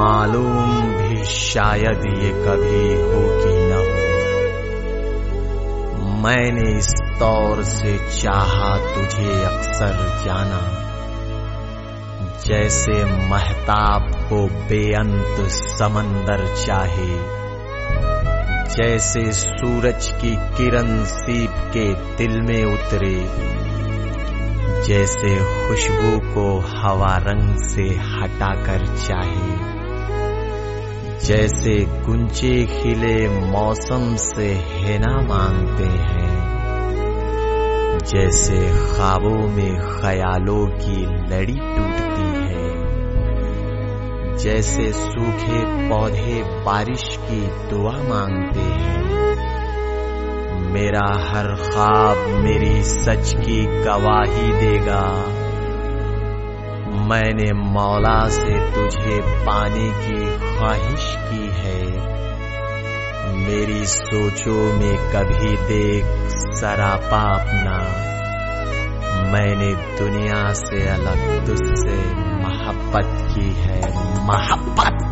मालूम भी शायद ये कभी हो कि न हो। मैंने इस तौर से चाहा तुझे अक्सर जाना, जैसे महताब को बेअंत समंदर चाहे, जैसे सूरज की किरण सीप के दिल में उतरे, जैसे खुशबू को हवा रंग से हटाकर चाहे, जैसे गुंजे खिले मौसम से हिना मांगते हैं, जैसे ख्वाबों में ख्यालों की लड़ी टूटती है, जैसे सूखे पौधे बारिश की दुआ मांगते हैं। मेरा हर ख्वाब मेरी सच की गवाही देगा। मैंने मौला से तुझे पाने की ख्वाहिश की है। मेरी सोचों में कभी देख सरापा अपना। मैंने दुनिया से अलग तुझसे मोहब्बत की है, मोहब्बत।